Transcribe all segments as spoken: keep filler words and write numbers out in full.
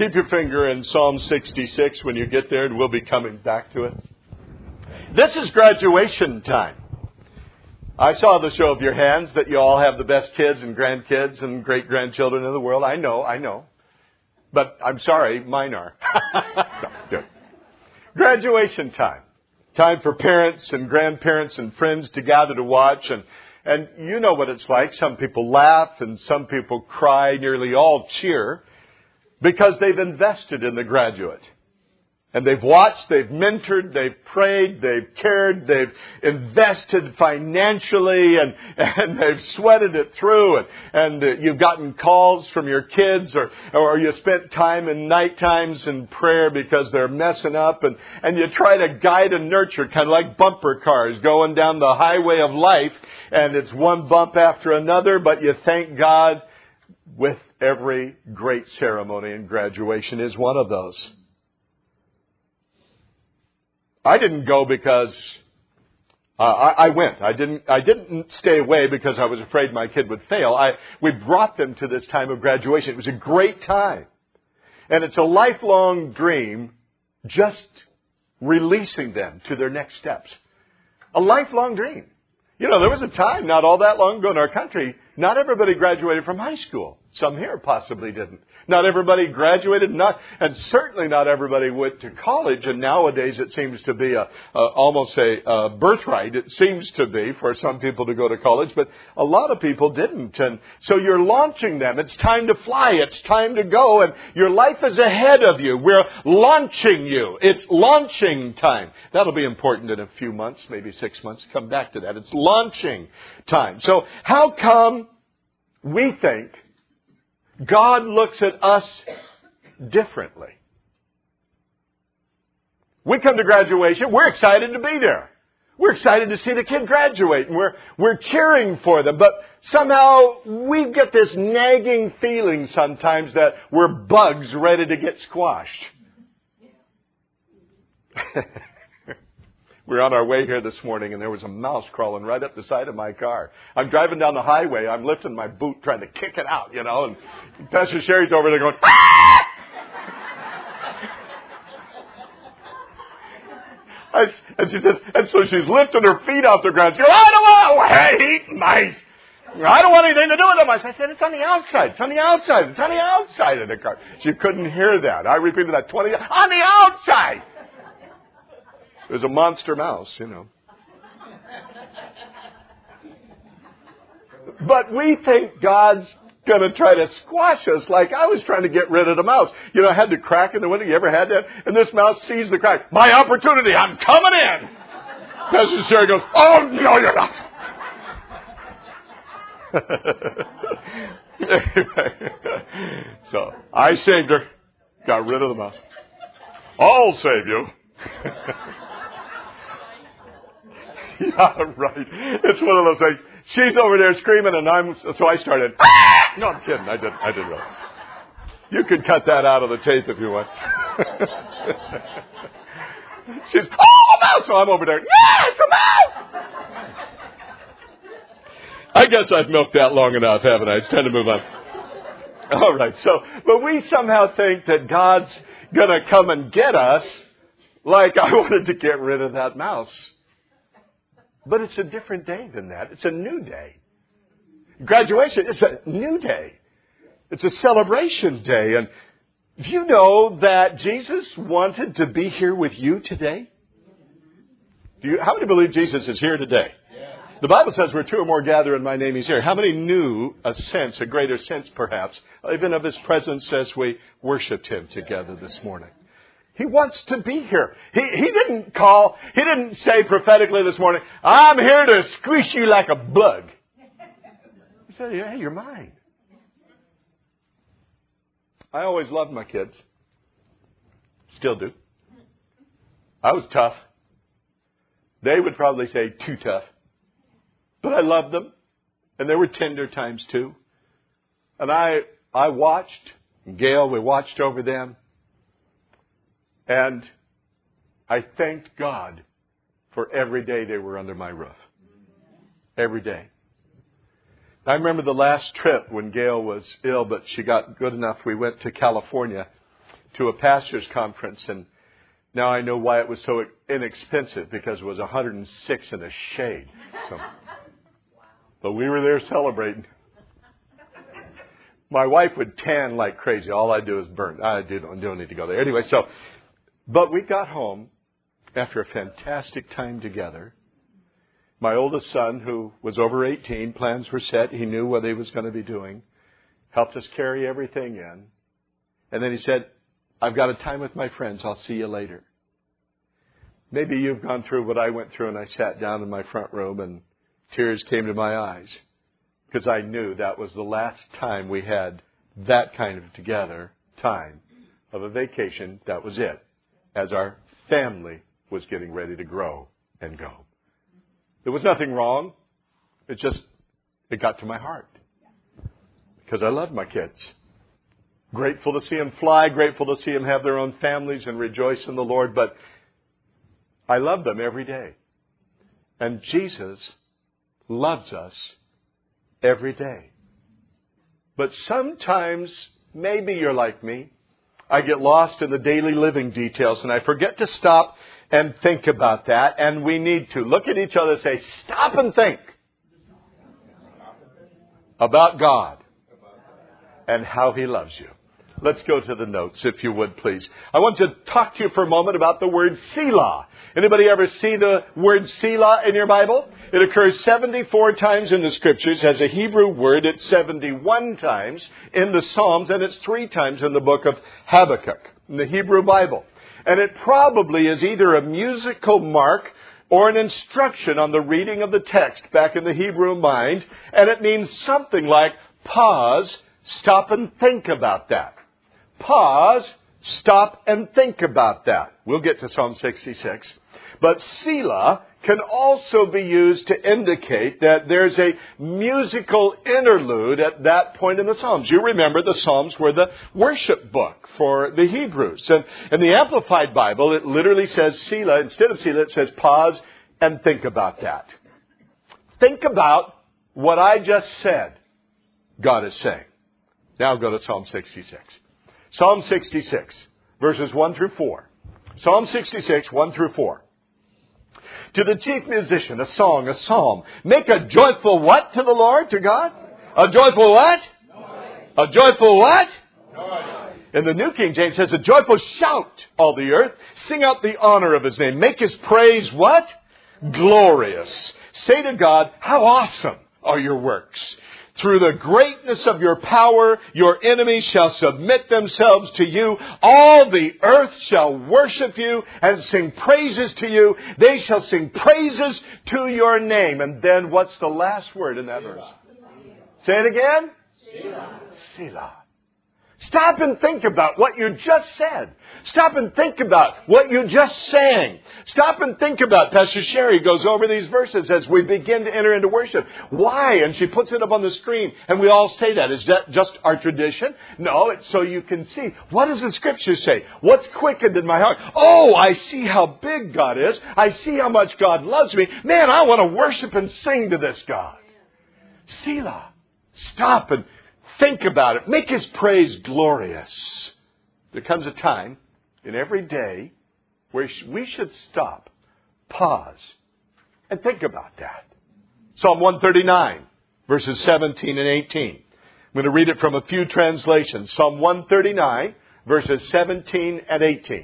Keep your finger in Psalm sixty-six when you get there, and we'll be coming back to it. This is graduation time. I saw the show of your hands that you all have the best kids and grandkids and great-grandchildren in the world. I know, I know. But I'm sorry, mine are. No, good. Graduation time. Time for parents and grandparents and friends to gather to watch. And, and you know what it's like. Some people laugh and some people cry. Nearly all cheer because they've invested in the graduate. And they've watched, they've mentored, they've prayed, they've cared, they've invested financially, and, and they've sweated it through. And, and uh, you've gotten calls from your kids, or, or you spent time in night times in prayer because they're messing up. And, and you try to guide and nurture, kind of like bumper cars going down the highway of life. And it's one bump after another, but you thank God with every great ceremony, and graduation is one of those. I didn't go because uh, I, I went. I didn't. I didn't stay away because I was afraid my kid would fail. I we brought them to this time of graduation. It was a great time, and it's a lifelong dream. Just releasing them to their next steps, a lifelong dream. You know, there was a time not all that long ago in our country. Not everybody graduated from high school. Some here possibly didn't. Not everybody graduated, not, and certainly not everybody went to college. And nowadays it seems to be a, a almost a, a birthright. It seems to be for some people to go to college, but a lot of people didn't. And so you're launching them. It's time to fly. It's time to go. And your life is ahead of you. We're launching you. It's launching time. That'll be important in a few months, maybe six months. Come back to that. It's launching time. So how come we think God looks at us differently? We come to graduation. We're excited to be there. We're excited to see the kid graduate. And we're, we're cheering for them. But somehow we get this nagging feeling sometimes that we're bugs ready to get squashed. We were on our way here this morning, and there was a mouse crawling right up the side of my car. I'm driving down the highway. I'm lifting my boot, trying to kick it out, you know. And Pastor Sherry's over there going, ah! I, and she says, and so she's lifting her feet off the ground. She goes, I don't want, I hate mice. I don't want anything to do with them. I said, it's on the outside. It's on the outside. It's on the outside of the car. She couldn't hear that. I repeated that twenty times. On the outside. It was a monster mouse, you know. But we think God's going to try to squash us like I was trying to get rid of the mouse. You know, I had the crack in the window. You ever had that? And this mouse sees the crack. My opportunity. I'm coming in. Pastor Sherry goes, oh, no, you're not. Anyway, so I saved her. Got rid of the mouse. I'll save you. Yeah, right. It's one of those things. She's over there screaming, and I'm so I started. Ah! No, I'm kidding. I didn't. I didn't really. You could cut that out of the tape if you want. She's oh, a mouse. So I'm over there. Yeah, it's a mouse. I guess I've milked that long enough, haven't I? It's time to move on. All right. So, but we somehow think that God's gonna come and get us, like I wanted to get rid of that mouse. But it's a different day than that. It's a new day. Graduation is a new day. It's a celebration day. And do you know that Jesus wanted to be here with you today? Do you, how many believe Jesus is here today? Yes. The Bible says where two or more gather in my name, He's here. How many knew a sense, a greater sense perhaps, even of His presence as we worshiped Him together this morning? He wants to be here. He, he didn't call, he didn't say prophetically this morning, I'm here to squish you like a bug. He said, hey, you're mine. I always loved my kids. Still do. I was tough. They would probably say too tough. But I loved them. And there were tender times too. And I, I watched. Gail, we watched over them. And I thanked God for every day they were under my roof. Every day. I remember the last trip when Gail was ill, but she got good enough. We went to California. to a pastor's conference, and now I know why it was so inexpensive, because it was one hundred six in the shade. So, but we were there celebrating. My wife would tan like crazy. All I do is burn. I do, don't need to go there. Anyway, so, but we got home after a fantastic time together. My oldest son, who was over eighteen, plans were set. He knew what he was going to be doing. Helped us carry everything in. And then he said, I've got a time with my friends. I'll see you later. Maybe you've gone through what I went through, and I sat down in my front room and tears came to my eyes, because I knew that was the last time we had that kind of together time of a vacation. That was it, as our family was getting ready to grow and go. There was nothing wrong. It just, it got to my heart, because I love my kids. Grateful to see them fly, grateful to see them have their own families and rejoice in the Lord, but I love them every day. And Jesus loves us every day. But sometimes, maybe you're like me, I get lost in the daily living details and I forget to stop and think about that. And we need to look at each other and say, stop and think about God and how He loves you. Let's go to the notes, if you would, please. I want to talk to you for a moment about the word Selah. Anybody ever see the word Selah in your Bible? It occurs seventy-four times in the Scriptures as a Hebrew word. It's seventy-one times in the Psalms, and it's three times in the book of Habakkuk in the Hebrew Bible. And it probably is either a musical mark or an instruction on the reading of the text back in the Hebrew mind. And it means something like pause, stop and think about that. Pause, stop and think about that. We'll get to Psalm sixty-six. But Selah can also be used to indicate that there's a musical interlude at that point in the Psalms. You remember the Psalms were the worship book for the Hebrews. And in the Amplified Bible, it literally says Selah. Instead of Selah, it says pause and think about that. Think about what I just said God is saying. Now go to Psalm sixty-six. Psalm sixty-six, verses one through four. Psalm sixty-six, one through four. To the chief musician, a song, a psalm. Make a joyful what to the Lord, to God? A joyful what? Noise. A joyful what? Noise. In the New King James says, a joyful shout, all the earth. Sing out the honor of His name. Make His praise what? Glorious. Say to God, how awesome are your works. Through the greatness of your power, your enemies shall submit themselves to you. All the earth shall worship you and sing praises to you. They shall sing praises to your name. And then what's the last word in that verse? Say it again. Selah. Selah. Stop and think about what you just said. Stop and think about what you just sang. Stop and think about, Pastor Sherry goes over these verses as we begin to enter into worship. Why? And she puts it up on the screen. And we all say that. Is that just our tradition? No, it's so you can see. What does the Scripture say? What's quickened in my heart? Oh, I see how big God is. I see how much God loves me. Man, I want to worship and sing to this God. Selah. Stop and think about it. Make His praise glorious. There comes a time in every day where we should stop, pause, and think about that. Psalm one thirty-nine, verses seventeen and eighteen. I'm going to read it from a few translations. Psalm one thirty-nine, verses seventeen and eighteen.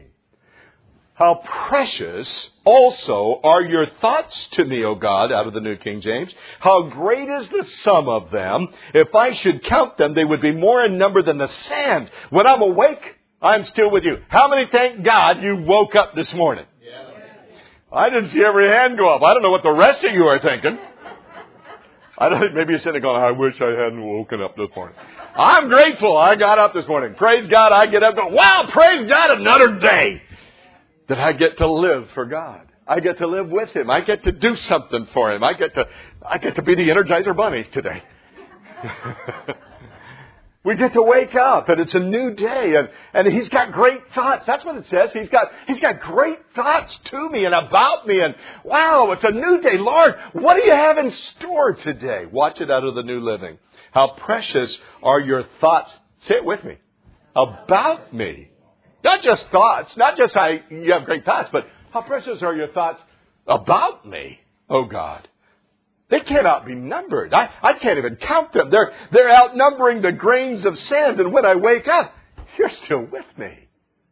How precious also are your thoughts to me, O God, out of the New King James. How great is the sum of them. If I should count them, they would be more in number than the sand. When I'm awake, I'm still with you. How many thank God you woke up this morning? Yeah. I didn't see every hand go up. I don't know what the rest of you are thinking. I don't. Maybe you're sitting going, I wish I hadn't woken up this morning. I'm grateful I got up this morning. Praise God, I get up going, wow, praise God, another day that I get to live for God. I get to live with Him. I get to do something for Him. I get to, I get to be the Energizer Bunny today. We get to wake up and it's a new day and, and He's got great thoughts. That's what it says. He's got, He's got great thoughts to me and about me and wow, it's a new day. Lord, what do you have in store today? Watch it out of the New Living. How precious are your thoughts. Say it with me. About me. Not just thoughts, not just I, you have great thoughts, but how precious are your thoughts about me, oh God? They cannot be numbered. I, I can't even count them. They're, they're outnumbering the grains of sand. And when I wake up, you're still with me.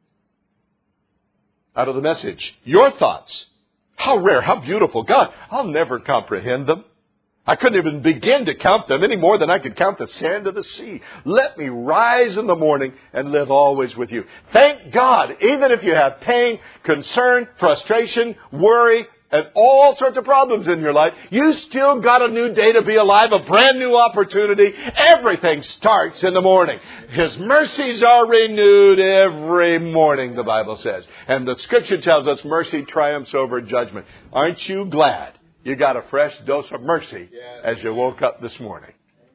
Out of the Message, your thoughts. How rare, how beautiful. God, I'll never comprehend them. I couldn't even begin to count them any more than I could count the sand of the sea. Let me rise in the morning and live always with you. Thank God, even if you have pain, concern, frustration, worry, and all sorts of problems in your life, you still got a new day to be alive, a brand new opportunity. Everything starts in the morning. His mercies are renewed every morning, the Bible says. And the Scripture tells us mercy triumphs over judgment. Aren't you glad you got a fresh dose of mercy as you woke up this morning?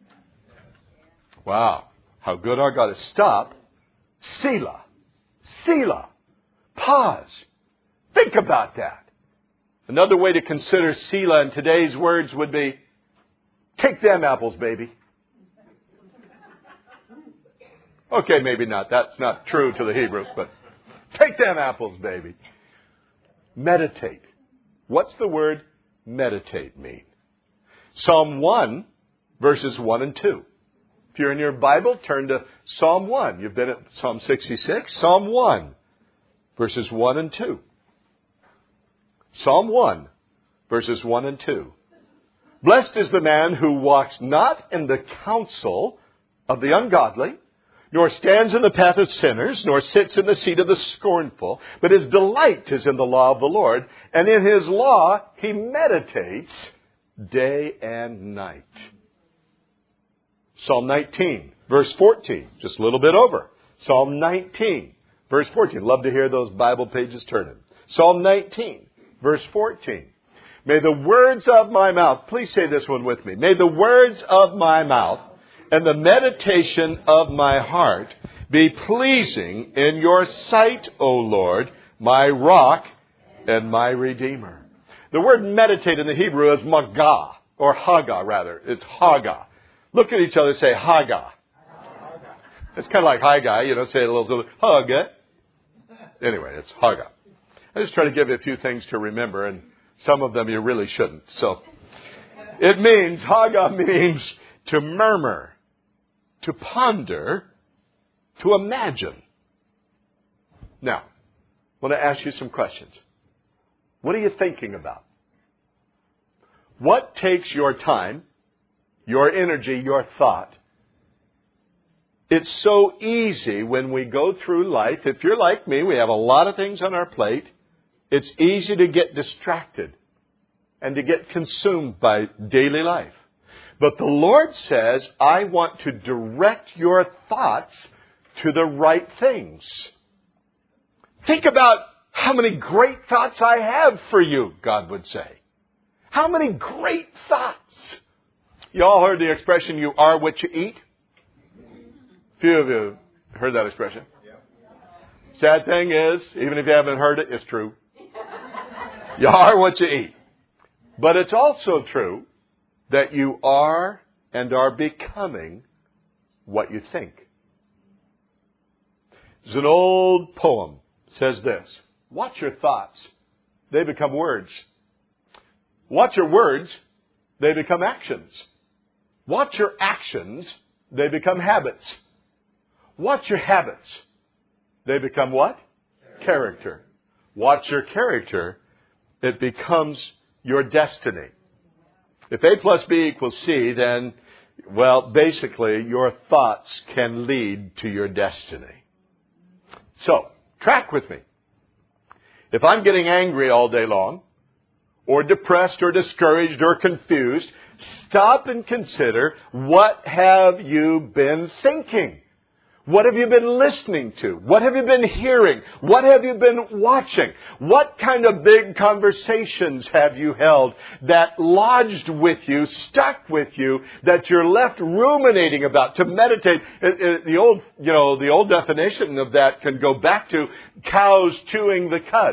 Wow. How good our God is. Stop. Selah. Selah. Pause. Think about that. Another way to consider Selah in today's words would be, take them apples, baby. Okay, maybe not. That's not true to the Hebrew, but take them apples, baby. Meditate. What's the word meditate mean? Psalm one, verses one and two. If you're in your Bible, turn to Psalm one. You've been at Psalm sixty-six. Psalm one, verses one and two. Psalm one, verses one and two. Blessed is the man who walks not in the counsel of the ungodly, nor stands in the path of sinners, nor sits in the seat of the scornful, but his delight is in the law of the Lord, and in his law he meditates day and night. Psalm nineteen, verse fourteen, just a little bit over. Psalm nineteen, verse fourteen. Love to hear those Bible pages turning. Psalm nineteen. Verse fourteen, may the words of my mouth, please say this one with me. May the words of my mouth and the meditation of my heart be pleasing in your sight, O Lord, my rock and my redeemer. The word meditate in the Hebrew is magah, or haga rather. It's haga. Look at each other and say haga. It's kind of like hi guy, you know, say it a little, haga. Anyway, it's haga. I just try to give you a few things to remember, and some of them you really shouldn't. So it means, haga means to murmur, to ponder, to imagine. Now, I want to ask you some questions. What are you thinking about? What takes your time, your energy, your thought? It's so easy when we go through life. If you're like me, we have a lot of things on our plate. It's easy to get distracted and to get consumed by daily life. But the Lord says, I want to direct your thoughts to the right things. Think about how many great thoughts I have for you, God would say. How many great thoughts. You all heard the expression, you are what you eat? Few of you heard that expression. Sad thing is, even if you haven't heard it, it's true. You are what you eat. But it's also true that you are and are becoming what you think. There's an old poem that says this. Watch your thoughts. They become words. Watch your words. They become actions. Watch your actions. They become habits. Watch your habits. They become what? Character. Watch your character. It becomes your destiny. If A plus B equals C, then, well, basically, your thoughts can lead to your destiny. So, track with me. If I'm getting angry all day long, or depressed, or discouraged, or confused, stop and consider, what have you been thinking? What have you been listening to? What have you been hearing? What have you been watching? What kind of big conversations have you held that lodged with you, stuck with you, that you're left ruminating about, to meditate? It, it, the old, you know, the old definition of that can go back to cows chewing the cud.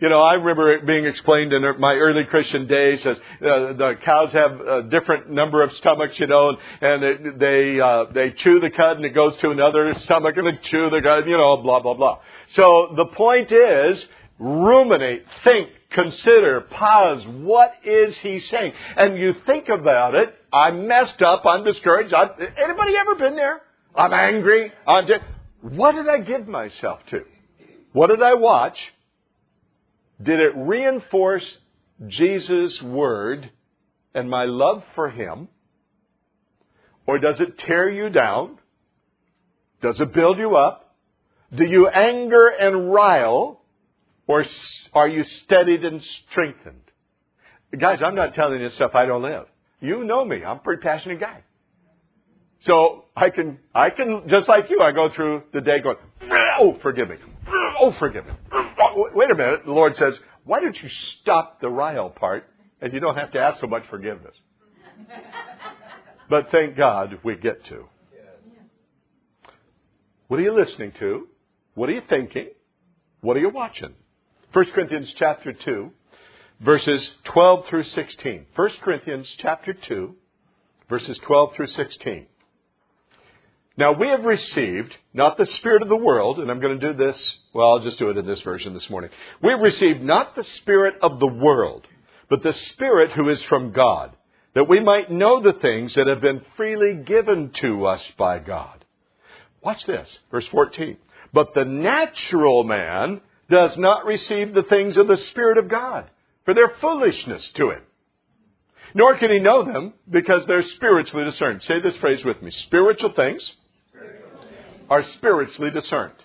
You know, I remember it being explained in my early Christian days as uh, the cows have a different number of stomachs, you know, and it, they uh, they chew the cud and it goes to another stomach and they chew the cud, you know, blah, blah, blah. So the point is, ruminate, think, consider, pause. What is he saying? And you think about it. I'm messed up. I'm discouraged. I'm, anybody ever been there? I'm angry. I'm di- what did I give myself to? What did I watch? Did it reinforce Jesus' word and my love for him? Or does it tear you down? Does it build you up? Do you anger and rile? Or are you steadied and strengthened? Guys, I'm not telling you stuff I don't live. You know me. I'm a pretty passionate guy. So I can, I can, just like you, I go through the day going, oh, forgive me. Oh, forgive me. Wait a minute. The Lord says, why don't you stop the rile part and you don't have to ask so much forgiveness? But thank God we get to. What are you listening to? What are you thinking? What are you watching? First Corinthians chapter two, verses twelve through sixteen. First Corinthians chapter two, verses twelve through sixteen. Now we have received, not the spirit of the world, and I'm going to do this, well, I'll just do it in this version this morning. We have received not the spirit of the world, but the Spirit who is from God, that we might know the things that have been freely given to us by God. Watch this, verse fourteen. But the natural man does not receive the things of the Spirit of God, for they're foolishness to him. Nor can he know them, because they're spiritually discerned. Say this phrase with me. Spiritual things are spiritually discerned.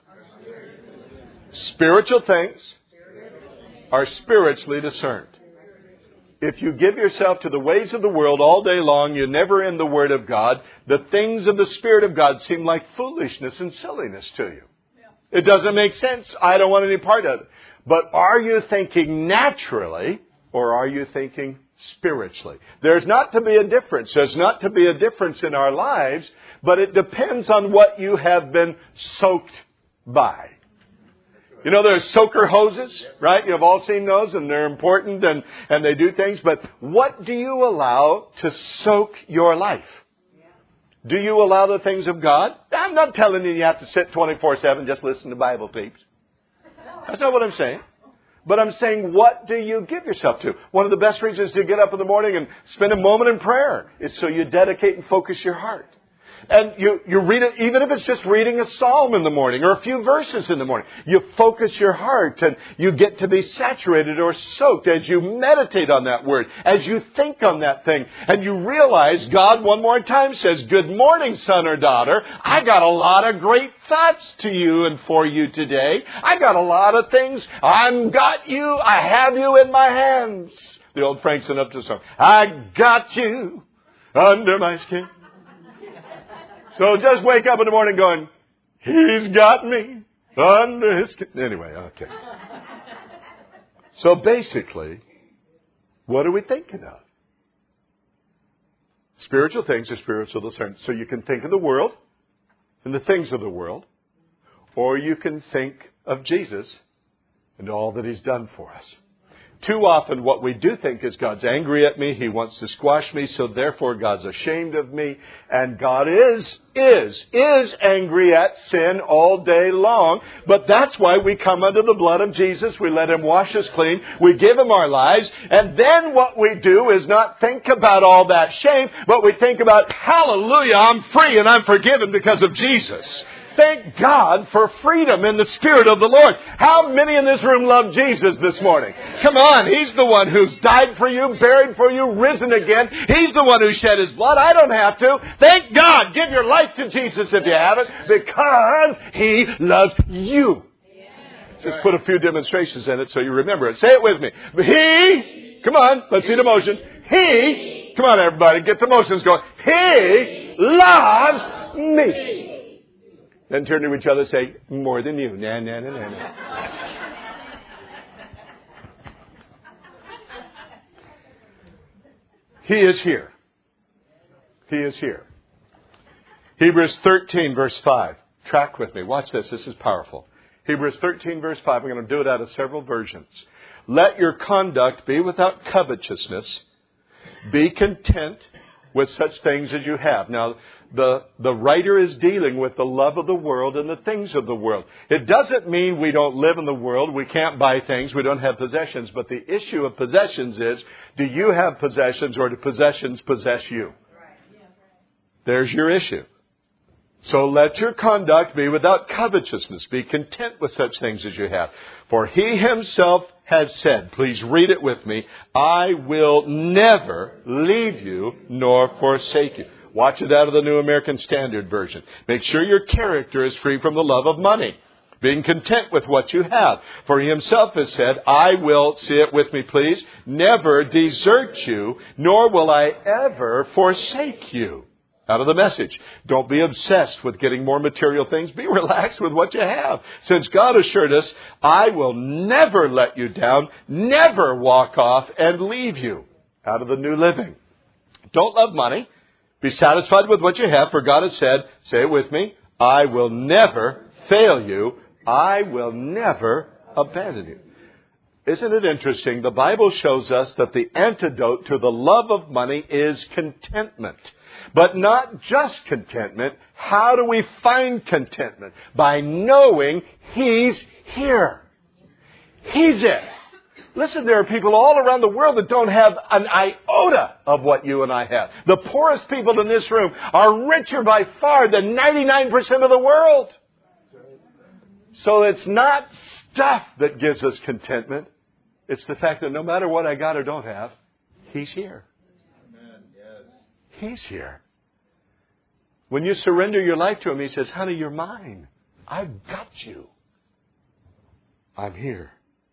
Spiritual things are spiritually discerned. If you give yourself to the ways of the world all day long, you're never in the Word of God, the things of the Spirit of God seem like foolishness and silliness to you. It doesn't make sense. I don't want any part of it. But are you thinking naturally or are you thinking spiritually? There's not to be a difference. There's not to be a difference in our lives, but it depends on what you have been soaked by. You know, there's soaker hoses, right? You've all seen those and they're important and, and they do things. But what do you allow to soak your life? Do you allow the things of God? I'm not telling you you have to sit twenty-four seven, just listen to Bible peeps. That's not what I'm saying. But I'm saying, what do you give yourself to? One of the best reasons to get up in the morning and spend a moment in prayer is so you dedicate and focus your heart. And you, you read it, even if it's just reading a psalm in the morning or a few verses in the morning. You focus your heart and you get to be saturated or soaked as you meditate on that word, as you think on that thing. And you realize God one more time says, good morning, son or daughter. I got a lot of great thoughts to you and for you today. I got a lot of things. I've got you. I have you in my hands. The old Frank Sinatra song. I got you under my skin. So just wake up in the morning going, he's got me under his skin. Anyway, okay. So basically, what are we thinking of? Spiritual things are spiritual discernment. So you can think of the world and the things of the world, or you can think of Jesus and all that he's done for us. Too often what we do think is God's angry at me. He wants to squash me. So therefore God's ashamed of me. And God is, is, is angry at sin all day long. But that's why we come under the blood of Jesus. We let him wash us clean. We give him our lives. And then what we do is not think about all that shame, but we think about, hallelujah, I'm free and I'm forgiven because of Jesus. Thank God for freedom in the Spirit of the Lord. How many in this room love Jesus this morning? Come on, he's the one who's died for you, buried for you, risen again. He's the one who shed his blood. I don't have to. Thank God. Give your life to Jesus if you haven't, because he loves you. Just put a few demonstrations in it so you remember it. Say it with me. He, come on, let's see the motion. He, come on everybody, get the motions going. He loves me. Then turn to each other and say, more than you. Nah, nah, nah, nah, nah. He is here. He is here. Hebrews thirteen, verse five. Track with me. Watch this. This is powerful. Hebrews thirteen, verse five. I'm going to do it out of several versions. let your conduct be without covetousness. Be content with such things as you have. Now, the, the writer is dealing with the love of the world and the things of the world. It doesn't mean we don't live in the world, we can't buy things, we don't have possessions. But the issue of possessions is, do you have possessions or do possessions possess you? There's your issue. So let your conduct be without covetousness. Be content with such things as you have. For He Himself has said, please read it with me, I will never leave you nor forsake you. Watch it out of the New American Standard Version. Make sure your character is free from the love of money. Being content with what you have. For He Himself has said, I will, say it with me please, never desert you, nor will I ever forsake you. Out of the Message. Don't be obsessed with getting more material things. Be relaxed with what you have. Since God assured us, I will never let you down, never walk off and leave you. Out of the New Living. Don't love money. Be satisfied with what you have, for God has said, say it with me, I will never fail you. I will never abandon you. Isn't it interesting? The Bible shows us that the antidote to the love of money is contentment. But not just contentment. How do we find contentment? By knowing He's here. He's it. Listen, there are people all around the world that don't have an iota of what you and I have. The poorest people in this room are richer by far than ninety-nine percent of the world. So it's not stuff that gives us contentment. It's the fact that no matter what I got or don't have, He's here. Amen. Yes. He's here. When you surrender your life to Him, He says, honey, you're mine. I've got you. I'm here.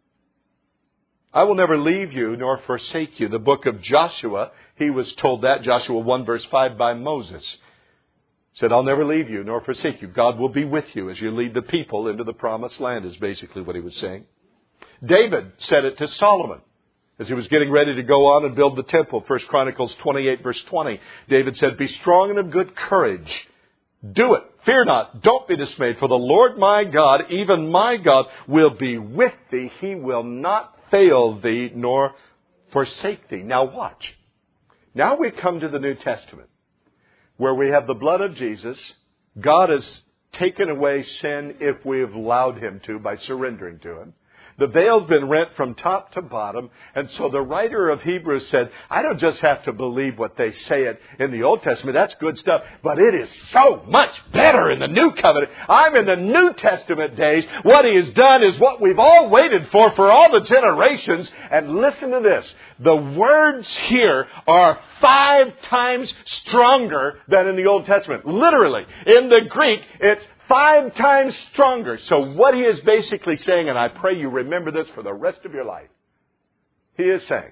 I will never leave you nor forsake you. The book of Joshua, he was told that, Joshua one verse five, by Moses. Said, I'll never leave you nor forsake you. God will be with you as you lead the people into the promised land, is basically what he was saying. David said it to Solomon as he was getting ready to go on and build the temple. First Chronicles twenty-eight verse twenty. David said, be strong and of good courage. Do it. Fear not. Don't be dismayed. For the Lord my God, even my God, will be with thee. He will not fail thee nor forsake thee. Now watch. Now we come to the New Testament, where we have the blood of Jesus. God has taken away sin if we have allowed Him to by surrendering to Him. The veil's been rent from top to bottom. And so the writer of Hebrews said, I don't just have to believe what they say it in the Old Testament. That's good stuff. But it is so much better in the New Covenant. I'm in the New Testament days. What He has done is what we've all waited for for all the generations. And listen to this. The words here are five times stronger than in the Old Testament. Literally. In the Greek, it's five times stronger. So what he is basically saying, and I pray you remember this for the rest of your life. He is saying,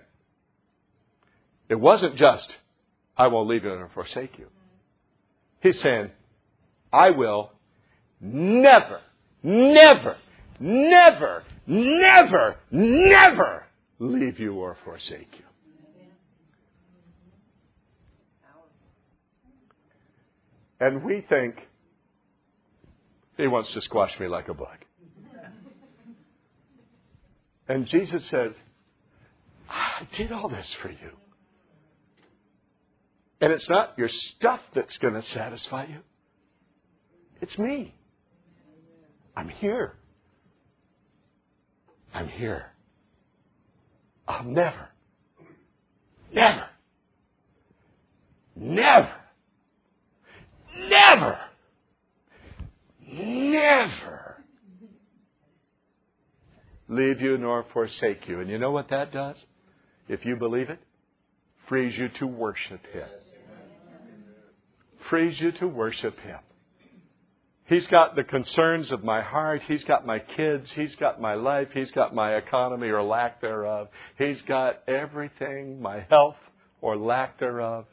it wasn't just, I won't leave you or forsake you. He's saying, I will never, never, never, never, never leave you or forsake you. And we think, He wants to squash me like a bug. And Jesus says, I did all this for you. And it's not your stuff that's going to satisfy you. It's me. I'm here. I'm here. I'll never, never, never, never, never leave you nor forsake you. And you know what that does? If you believe it, frees you to worship Him. Frees you to worship Him. He's got the concerns of my heart. He's got my kids. He's got my life. He's got my economy or lack thereof. He's got everything, my health or lack thereof.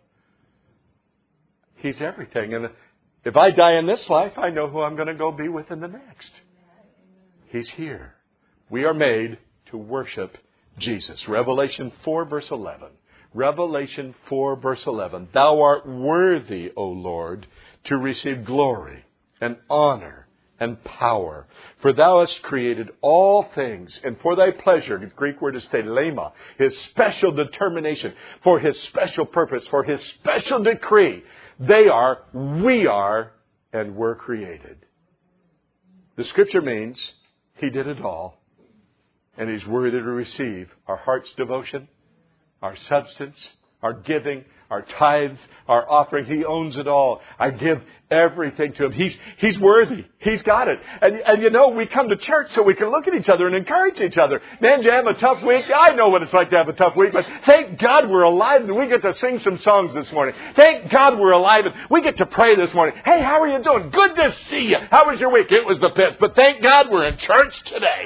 He's everything. And if I die in this life, I know who I'm going to go be with in the next. He's here. We are made to worship Jesus. Revelation four verse eleven. Revelation four verse eleven. Thou art worthy, O Lord, to receive glory and honor and power. For thou hast created all things, and for thy pleasure, the Greek word is telema, his special determination, for his special purpose, for his special decree, they are, we are, and were created. The Scripture means he did it all, and he's worthy to receive our heart's devotion, our substance, our giving, our tithes, our offering. He owns it all. I give everything to him. He's He's worthy. He's got it. And, and you know, we come to church so we can look at each other and encourage each other. Man, you have a tough week? I know what it's like to have a tough week, but thank God we're alive and we get to sing some songs this morning. Thank God we're alive and we get to pray this morning. Hey, how are you doing? Good to see you. How was your week? It was the pits, but thank God we're in church today.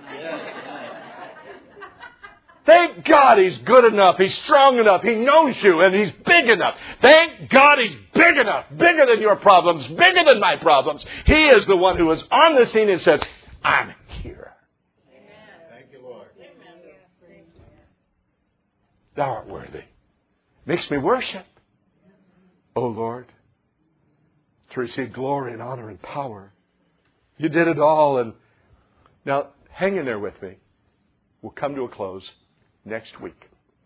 Thank God he's good enough, he's strong enough, he knows you, and he's big enough. Thank God he's big enough, bigger than your problems, bigger than my problems. He is the one who is on the scene and says, I'm here. Amen. Thank you, Lord. Amen. Thou art worthy. Makes me worship, O Lord, to receive glory and honor and power. You did it all, and now hang in there with me. We'll come to a close next week.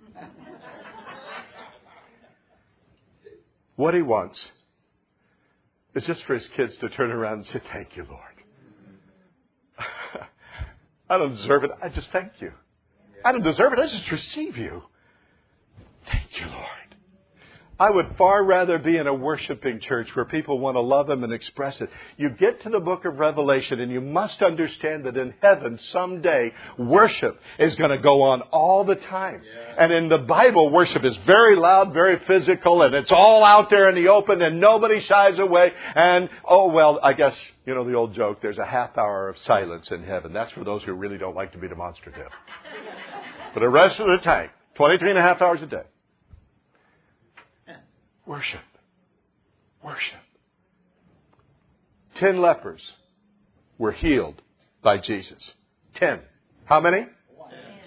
What he wants is just for his kids to turn around and say, thank you, Lord. I don't deserve it. I just thank you. I don't deserve it. I just receive you. Thank you, Lord. I would far rather be in a worshiping church where people want to love him and express it. You get to the book of Revelation and you must understand that in heaven someday worship is going to go on all the time. Yeah. And in the Bible, worship is very loud, very physical, and it's all out there in the open and nobody shies away. And, oh, well, I guess, you know the old joke, there's a half hour of silence in heaven. That's for those who really don't like to be demonstrative. But the rest of the time, twenty-three and a half hours a day. Worship. Worship. Ten lepers were healed by Jesus. Ten. How many? One.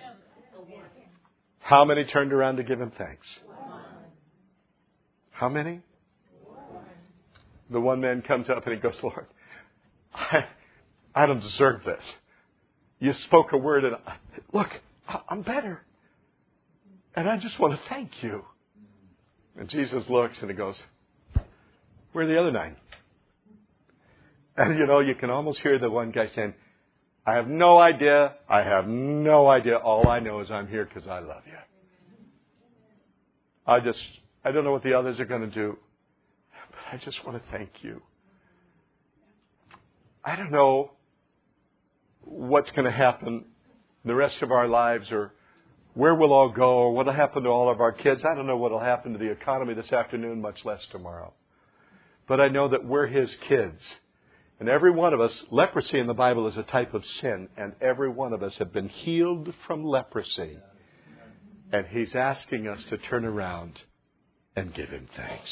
How many turned around to give him thanks? One. How many? One. The one man comes up and he goes, Lord, I, I don't deserve this. You spoke a word and I, look, I'm better. And I just want to thank you. And Jesus looks and he goes, where are the other nine? And you know, you can almost hear the one guy saying, I have no idea. I have no idea. All I know is I'm here because I love you. I just, I don't know what the others are going to do, but I just want to thank you. I don't know what's going to happen the rest of our lives or where we'll all go, or what will happen to all of our kids. I don't know what will happen to the economy this afternoon, much less tomorrow. But I know that we're his kids. And every one of us, leprosy in the Bible is a type of sin, and every one of us have been healed from leprosy. And he's asking us to turn around and give him thanks.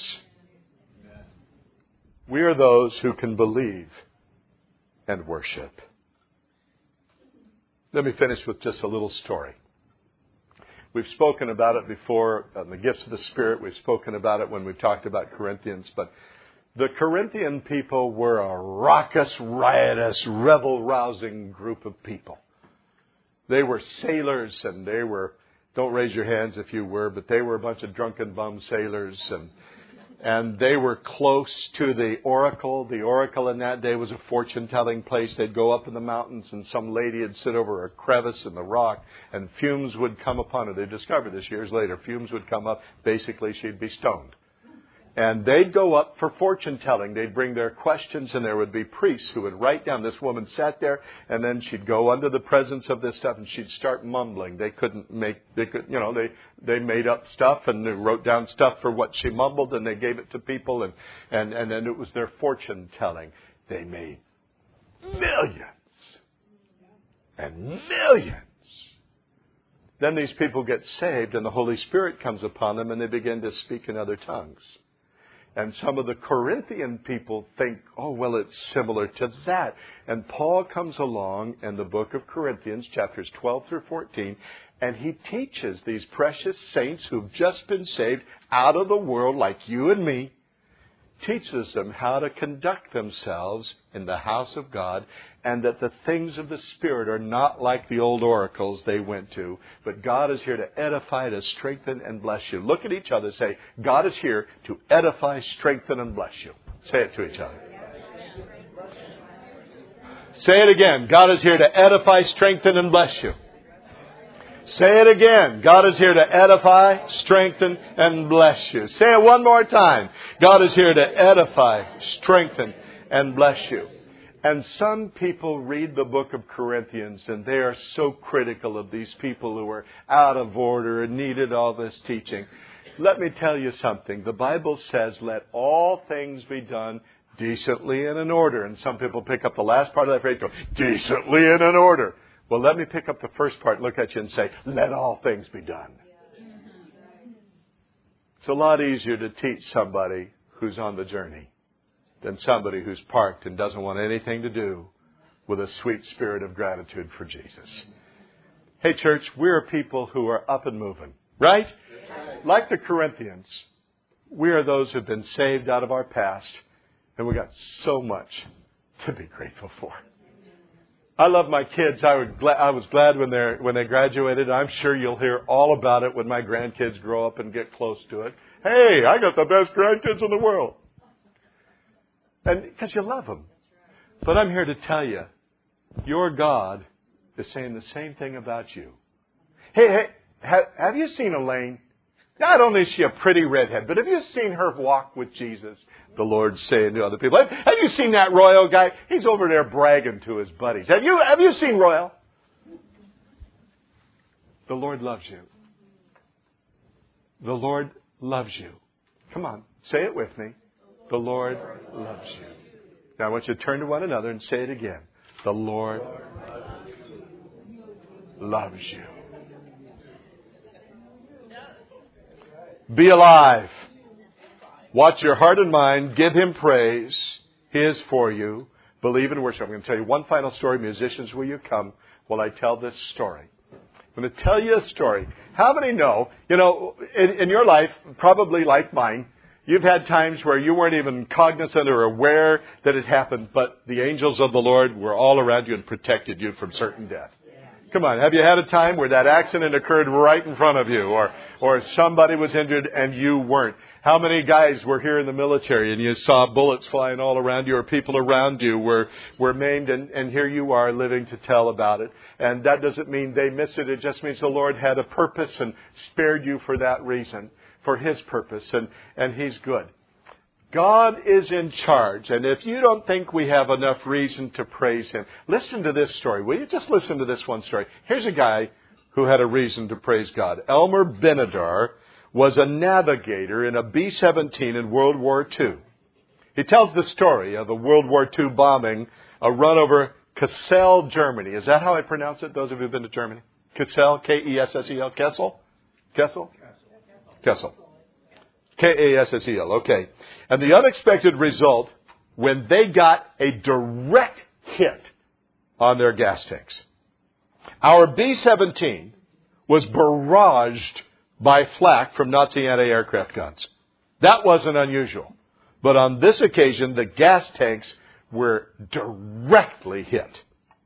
We are those who can believe and worship. Let me finish with just a little story. We've spoken about it before on the gifts of the Spirit. We've spoken about it when we've talked about Corinthians. But the Corinthian people were a raucous, riotous, revel-rousing group of people. They were sailors and they were, don't raise your hands if you were, but they were a bunch of drunken bum sailors. And And they were close to the oracle. The oracle in that day was a fortune-telling place. They'd go up in the mountains and some lady would sit over a crevice in the rock and fumes would come upon her. They discovered this years later. Fumes would come up. Basically, she'd be stoned. And they'd go up for fortune-telling. They'd bring their questions and there would be priests who would write down. This woman sat there and then she'd go under the presence of this stuff and she'd start mumbling. They couldn't make, they could, you know, they, they made up stuff and they wrote down stuff for what she mumbled and they gave it to people and, and, and then it was their fortune-telling. They made millions and millions. Then these people get saved and the Holy Spirit comes upon them and they begin to speak in other tongues. And some of the Corinthian people think, oh, well, it's similar to that. And Paul comes along in the book of Corinthians, chapters twelve through fourteen, and he teaches these precious saints who've just been saved out of the world like you and me. teaches them how to conduct themselves in the house of God, and that the things of the Spirit are not like the old oracles they went to, but God is here to edify, to strengthen, and bless you. Look at each other and say, God is here to edify, strengthen, and bless you. Say it to each other. Say it again. God is here to edify, strengthen, and bless you. Say it again. God is here to edify, strengthen, and bless you. Say it one more time. God is here to edify, strengthen, and bless you. And some people read the book of Corinthians and they are so critical of these people who are out of order and needed all this teaching. Let me tell you something. The Bible says, let all things be done decently and in order. And some people pick up the last part of that phrase, go, decently and in order. Well, let me pick up the first part, look at you and say, let all things be done. It's a lot easier to teach somebody who's on the journey than somebody who's parked and doesn't want anything to do with a sweet spirit of gratitude for Jesus. Hey, church, we're people who are up and moving, right? Like the Corinthians, we are those who have been saved out of our past, and we got so much to be grateful for. I love my kids. I, would gla- I was glad when they when they graduated. I'm sure you'll hear all about it when my grandkids grow up and get close to it. Hey, I got the best grandkids in the world. And because you love them. But I'm here to tell you, your God is saying the same thing about you. Hey, hey, have, have you seen Elaine? Not only is she a pretty redhead, but have you seen her walk with Jesus? The Lord's saying to other people. Have, have you seen that Royal guy? He's over there bragging to his buddies. Have you, have you seen Royal? The Lord loves you. The Lord loves you. Come on, say it with me. The Lord loves you. Now I want you to turn to one another and say it again. The Lord loves you. Be alive. Watch your heart and mind. Give Him praise. He is for you. Believe and worship. I'm going to tell you one final story. Musicians, will you come while I tell this story? I'm going to tell you a story. How many know, you know, in, in your life, probably like mine, you've had times where you weren't even cognizant or aware that it happened, but the angels of the Lord were all around you and protected you from certain death. Come on, have you had a time where that accident occurred right in front of you, or or somebody was injured and you weren't? How many guys were here in the military and you saw bullets flying all around you, or people around you were, were maimed, and, and here you are living to tell about it. And that doesn't mean they missed it. It just means the Lord had a purpose and spared you for that reason, for His purpose, and, and He's good. God is in charge, and if you don't think we have enough reason to praise Him, listen to this story. Will you just listen to this one story? Here's a guy who had a reason to praise God. Elmer Benadar was a navigator in a B seventeen in World War Two. He tells the story of a World War Two bombing, a run over Kassel, Germany. Is that how I pronounce it, those of you who have been to Germany? Kassel, K E S S E L, Kessel? Kessel? Kessel. K A S S E L, okay. And the unexpected result, when they got a direct hit on their gas tanks. Our B seventeen was barraged by flak from Nazi anti-aircraft guns. That wasn't unusual. But on this occasion, the gas tanks were directly hit.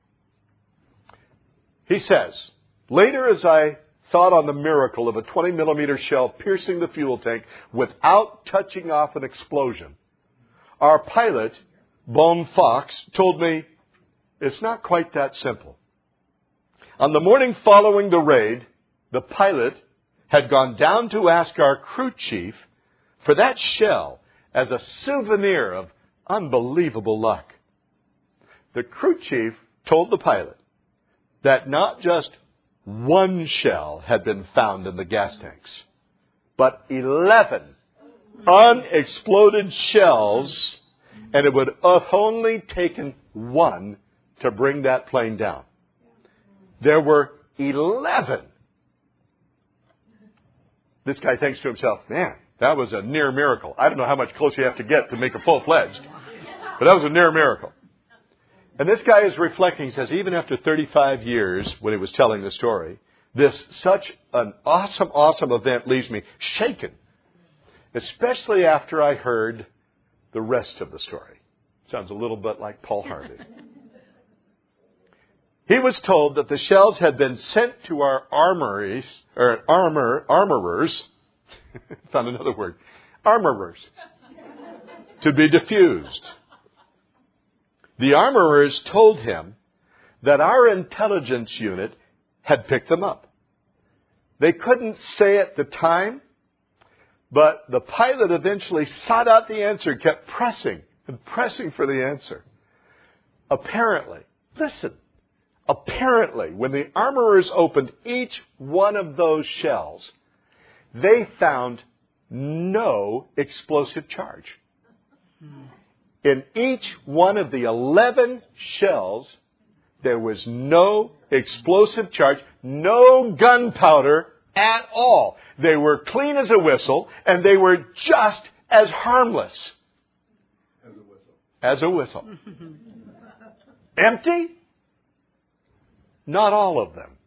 He says, later as I thought on the miracle of a twenty millimeter shell piercing the fuel tank without touching off an explosion, our pilot, Bone Fox, told me it's not quite that simple. On the morning following the raid, the pilot had gone down to ask our crew chief for that shell as a souvenir of unbelievable luck. The crew chief told the pilot that not just one shell had been found in the gas tanks, but eleven unexploded shells, and it would have only taken one to bring that plane down. There were eleven. This guy thinks to himself, man, that was a near miracle. I don't know how much closer you have to get to make a full-fledged, but that was a near miracle. And this guy is reflecting. He says, even after thirty-five years, when he was telling the story, this such an awesome, awesome event leaves me shaken. Especially after I heard the rest of the story. Sounds a little bit like Paul Harvey. He was told that the shells had been sent to our armories, or armor, armorers, found another word, armorers, to be diffused. The armorers told him that our intelligence unit had picked them up. They couldn't say at the time, but the pilot eventually sought out the answer, kept pressing and pressing for the answer. Apparently, listen, apparently, when the armorers opened each one of those shells, they found no explosive charge. In each one of the eleven shells, there was no explosive charge, no gunpowder at all. They were clean as a whistle, and they were just as harmless As a whistle. as a whistle. Empty? Not all of them.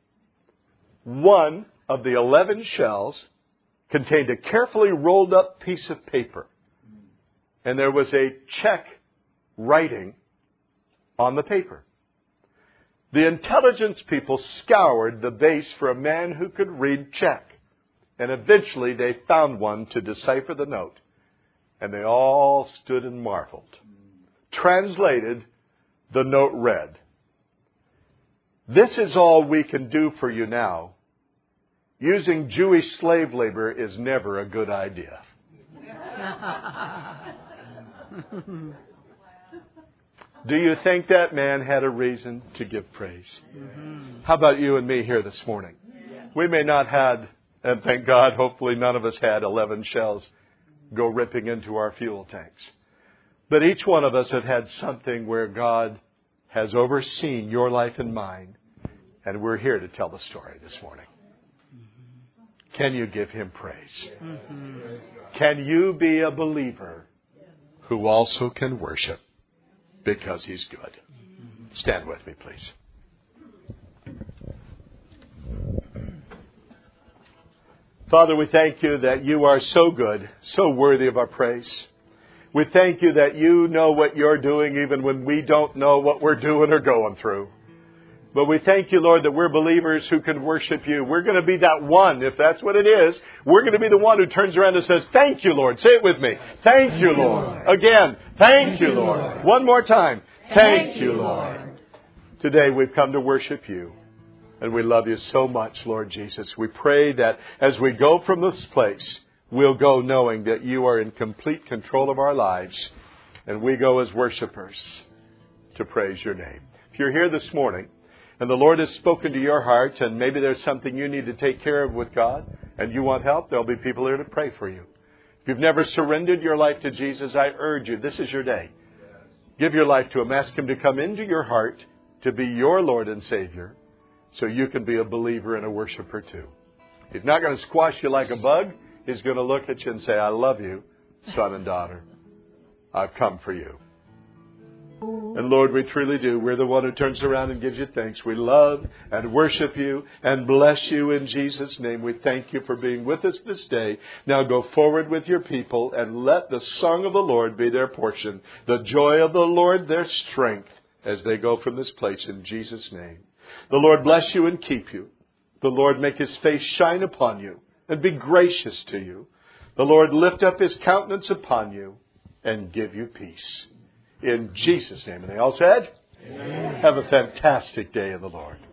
One of the eleven shells contained a carefully rolled up piece of paper. And there was a check writing on the paper. The intelligence people scoured the base for a man who could read check. And eventually they found one to decipher the note. And they all stood and marveled. Translated, the note read, "This is all we can do for you now. Using Jewish slave labor is never a good idea." Do you think that man had a reason to give praise? Mm-hmm. How about you and me here this morning? Yeah. We may not had, and thank God, hopefully none of us had eleven shells go ripping into our fuel tanks. But each one of us have had something where God has overseen your life and mine, and we're here to tell the story this morning. Mm-hmm. Can you give Him praise? Mm-hmm. Can you be a believer who also can worship? Because He's good. Stand with me, please. Father, we thank You that You are so good, so worthy of our praise. We thank You that You know what You're doing even when we don't know what we're doing or going through. But we thank You, Lord, that we're believers who can worship You. We're going to be that one, if that's what it is. We're going to be the one who turns around and says, "Thank You, Lord." Say it with me. Thank You, Lord. Again. Thank You, Lord. One more time. Thank You, Lord. Today we've come to worship You. And we love You so much, Lord Jesus. We pray that as we go from this place, we'll go knowing that You are in complete control of our lives. And we go as worshipers to praise Your name. If you're here this morning, and the Lord has spoken to your heart, and maybe there's something you need to take care of with God, and you want help, there'll be people here to pray for you. If you've never surrendered your life to Jesus, I urge you, this is your day. Give your life to Him. Ask Him to come into your heart to be your Lord and Savior, so you can be a believer and a worshiper too. He's not going to squash you like a bug. He's going to look at you and say, "I love you, son and daughter. I've come for you." And Lord, we truly do. We're the one who turns around and gives You thanks. We love and worship You and bless You in Jesus' name. We thank You for being with us this day. Now go forward with Your people and let the song of the Lord be their portion. The joy of the Lord their strength as they go from this place in Jesus' name. The Lord bless you and keep you. The Lord make His face shine upon you and be gracious to you. The Lord lift up His countenance upon you and give you peace. In Jesus' name. And they all said, Amen. Have a fantastic day in the Lord.